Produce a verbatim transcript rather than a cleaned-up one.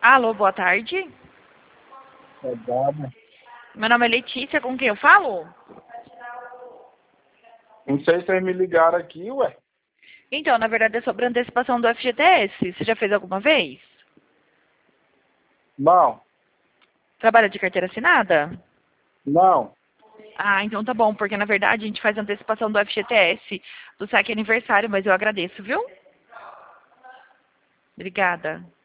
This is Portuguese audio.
Alô, boa tarde. É dada. Meu nome é Letícia, com quem eu falo? Não sei se vocês me ligaram aqui, ué. Então, na verdade é sobre a antecipação do F G T S. Você já fez alguma vez? Não, Trabalha de carteira assinada? não. Ah, então tá bom, porque na verdade a gente faz a antecipação do F G T S do saque aniversário, mas eu agradeço, viu? Obrigada.